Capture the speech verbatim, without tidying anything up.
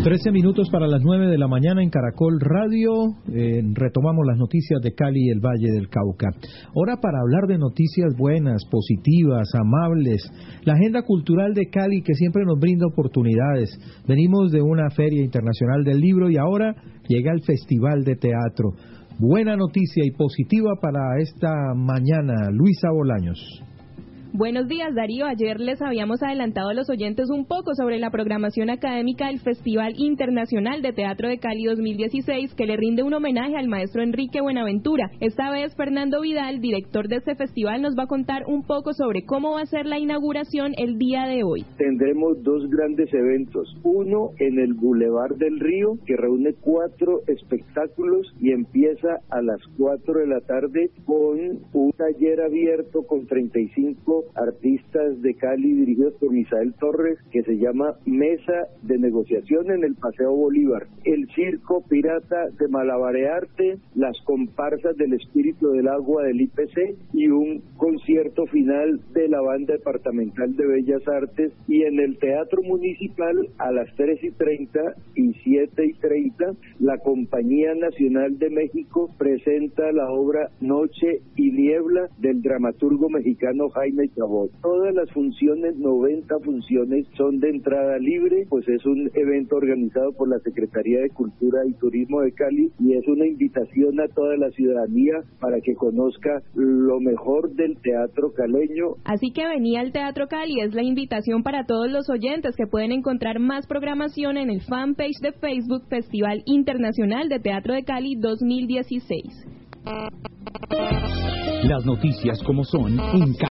trece minutos para las nueve de la mañana en Caracol Radio. Eh, retomamos las noticias de Cali y el Valle del Cauca. Hora para hablar de noticias buenas, positivas, amables. La agenda cultural de Cali que siempre nos brinda oportunidades. Venimos de una feria internacional del libro y ahora llega el Festival de Teatro. Buena noticia y positiva para esta mañana. Luisa Bolaños. Buenos días, Darío. Ayer les habíamos adelantado a los oyentes un poco sobre la programación académica del Festival Internacional de Teatro de Cali dos mil dieciséis, que le rinde un homenaje al maestro Enrique Buenaventura. Esta vez, Fernando Vidal, director de este festival, nos va a contar un poco sobre cómo va a ser la inauguración el día de hoy. Tendremos dos grandes eventos. Uno en el Boulevard del Río, que reúne cuatro espectáculos y empieza a las cuatro de la tarde con un taller abierto con treinta y cinco artistas de Cali dirigidos por Misael Torres, que se llama Mesa de Negociación en el Paseo Bolívar. El circo pirata de Malabarearte, las comparsas del Espíritu del Agua del I P C y un concierto final de la Banda Departamental de Bellas Artes. Y en el Teatro Municipal a las tres y treinta y siete y treinta la Compañía Nacional de México presenta la obra Noche y Niebla del dramaturgo mexicano Jaime Chabot. Todas las funciones, noventa funciones, son de entrada libre, pues es un evento organizado por la Secretaría de Cultura y Turismo de Cali y es una invitación a toda la ciudadanía para que conozca lo mejor del teatro caleño. Así que venía al Teatro Cali, es la invitación para todos los oyentes que pueden encontrar más programación en el fanpage de Facebook Festival Internacional de Teatro de Cali dos mil dieciséis. Las noticias como son en